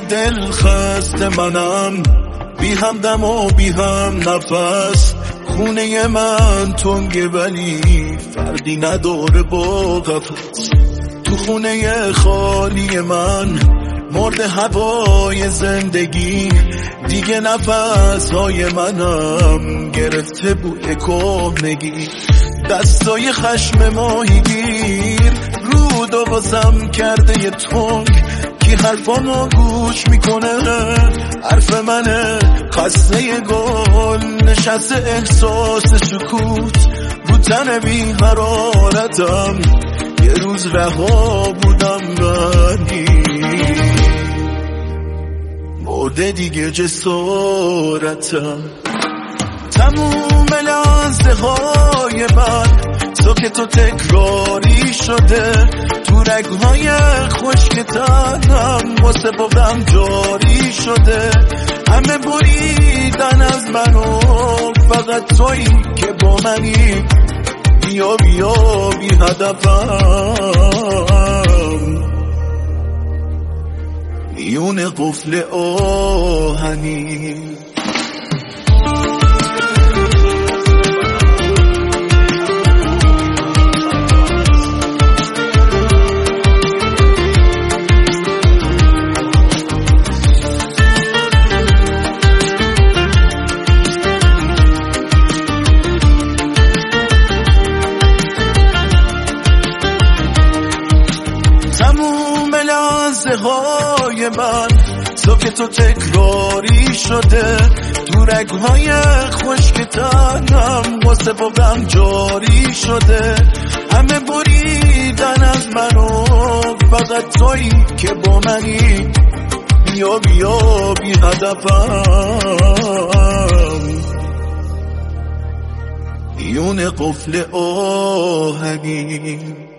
دل خسته منم، بی همدم و بی هم نفس. خونه من تنگه ولی فردی نداره با قفس. تو خونه خالی من مرد هوای زندگی، دیگه نفس های منم گرفته بوی کهنگی. دستای خشم ماهیگیر رود و واسم کرده یه تنگ، کی حرفامو گوش میکنه؟ حرف منه خسته گل نشسته احساس سکوت رو تن بی حرارتم. یه روز رها بودم ولی مرده دیگه جسارتم. تموم لحظه های من ساکت و تکراری شده، تو رگهای خشک تنم واسه بودم جاری شده. همه بریدن از منو فقط تویی که با منی، بیا بیا بی هدفم میون قفل آهنی. تموم لحظه های من ساکت و تکراری شده، تو رگهای خشک تنم واسه بودم جاری شده. همه بریدن از منو فقط تویی که با منی، بیا بیا بی هدفم میون قفل آهنی.